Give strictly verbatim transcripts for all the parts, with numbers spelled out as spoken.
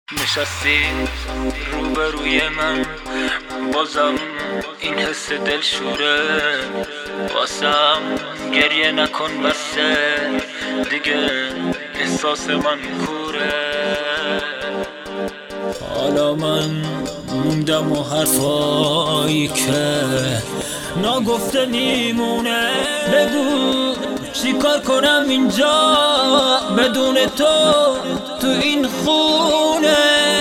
نشستی روبروی من، بازم این حس دلشوره واسم. گریه نکن بسه دیگه، احساس من کوره. حالا من موندم و حرفایی که ناگفته میمونه. بگو چی کار کنم اینجا بدون تو تو این خونه.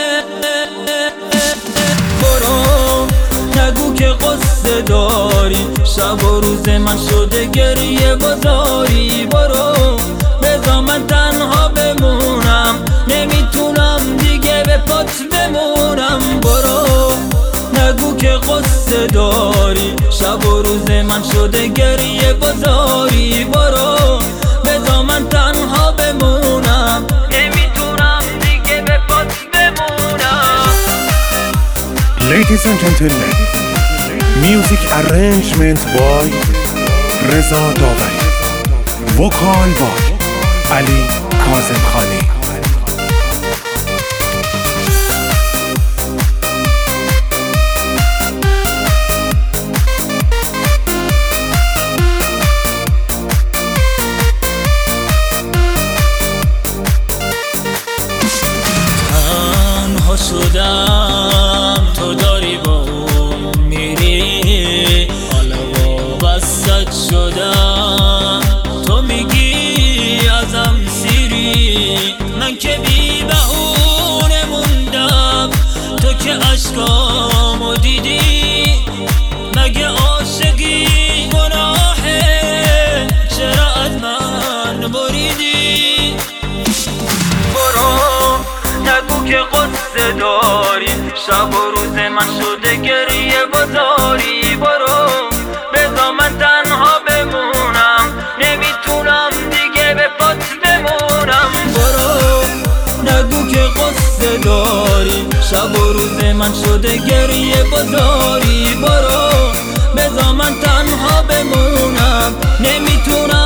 برو نگو که قصه داری، شب و روز من شده گریه بازاری. برو بذار من تنها بمونم، نمیتونم دیگه به پات بمونم. برو نگو که قصه داری، شب و روز من شده گریه بازاری. برو بذار من تنها بمونم، نمیتونم دیگه به پات بمونم. Ladies and gentlemen, music arrangement by رضا داوری، وکال by علی کاظمخانی. شدم تو داری با اون میری، حالا وابستت شدم. تو میگی ازم سیری، من که بی بهونه موندم. تو که عشقامو دیدی، مگه عاشقی گناهه؟ چرا از من بریدی؟ برو نگو که قصه داری، شب و روز من شده گریه بازاری. برو بذار من تنها بمونم، نمیتونم دیگه به پات بمونم. برو نگو که قصه داری، شب و روز من شده گریه بازاری. برو بذار من تنها بمونم، نمیتونم